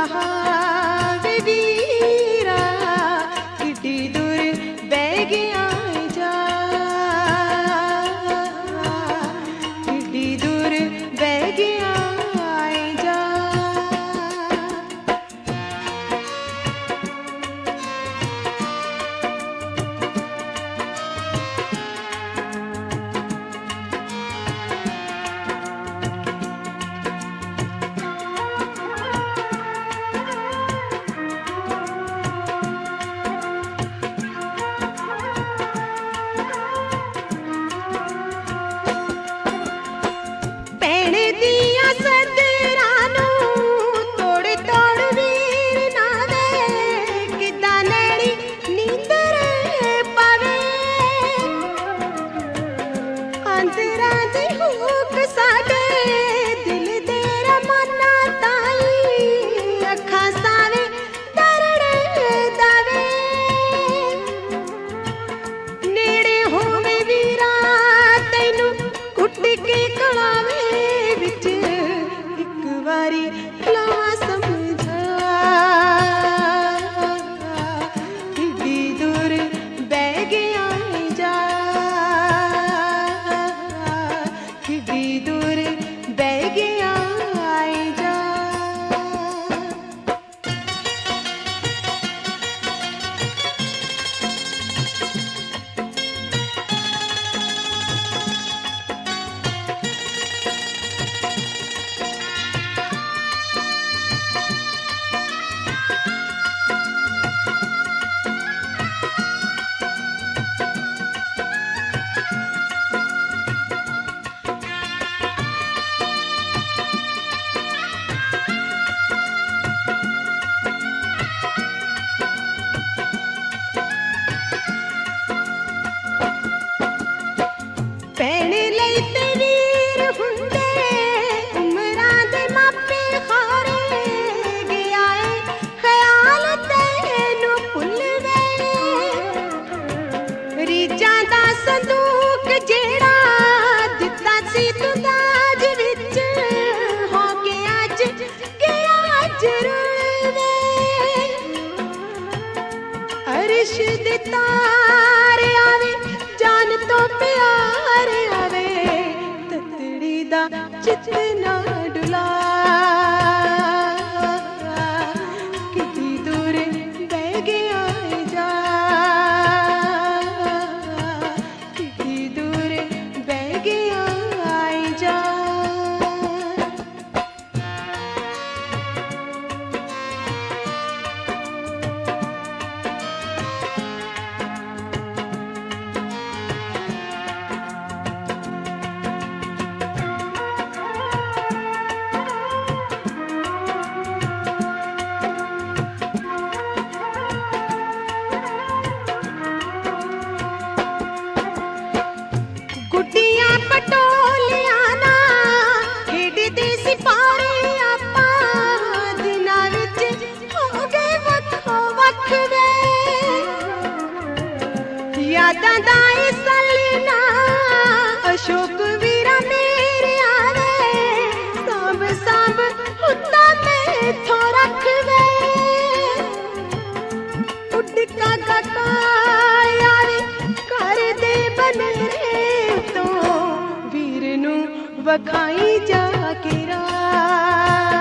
वे वीरा किड्डी दूर बह गया जा, किड्डी दूर बह गया जा। तारे आवे जान तो प्यार आवे, ततड़ी दा चित ना डुला, कितनी दूर बह गया जा, कितनी दूर बह गया जा। यादां दा सलना अशोक वीरा मेरे आवे, सांभ सांभ हुत्ता मैथों रख वे, उड़का काका यारे कर दे बनेरे तो वीर नूं वखाई जा के रा।